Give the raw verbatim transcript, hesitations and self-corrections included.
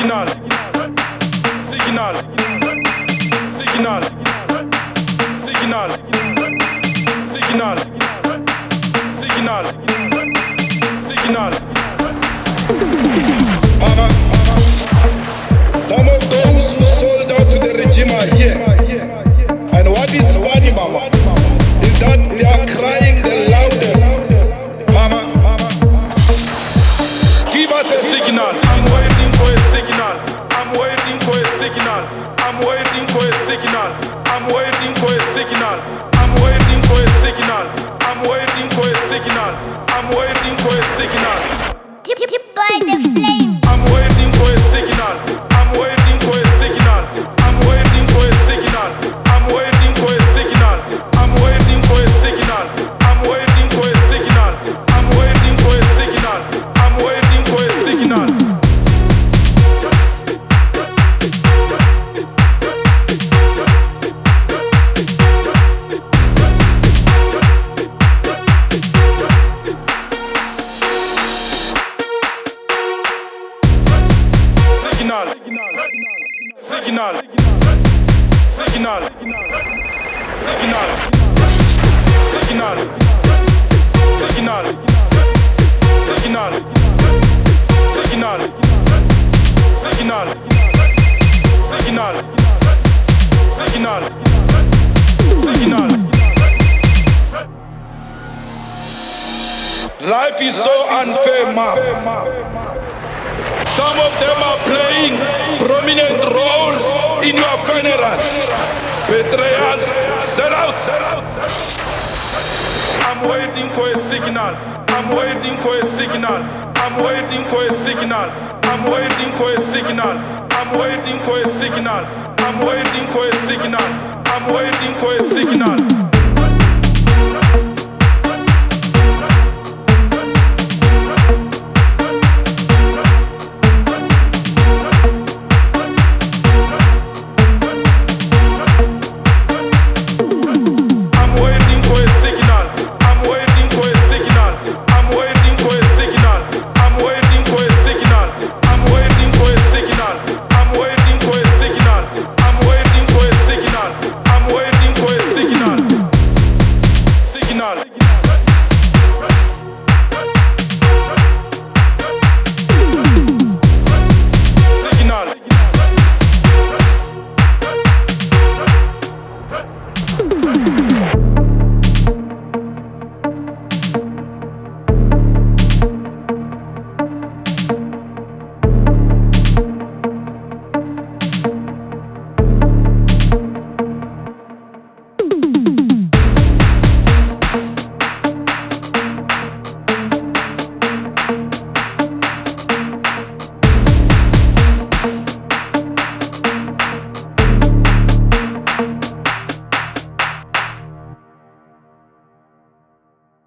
Signal, signal, signal, signal, signal, signal, signal. Mama, some of those who sold out to the regime are here. And what is funny, Mama, is that they are crying the loudest. Mama, give us a Signal, I'm waiting for a signal. I'm waiting for a signal. I'm waiting for a signal. I'm waiting for a signal. I'm waiting for a signal. I'm waiting for a signal. I'm waiting for a signal. Tip tip by the flame. I'm waiting for a signal. I'm waiting for a signal. I'm waiting for a signal. I'm waiting for a signal. I'm waiting for a signal. I'm waiting for a signal. I'm waiting for a signal. I'm waiting for a signal. Signal, signal, signal, signal, signal, signal, signal, signal, signal, signal, signal, signal. life is so unfair, Ma. Some of them are playing prominent roles in your funeral. Betrayals, sellouts. I'm waiting for a signal. I'm waiting for a signal. I'm waiting for a signal. I'm waiting for a signal. I'm waiting for a signal. I'm waiting for a signal. I'm waiting for a signal.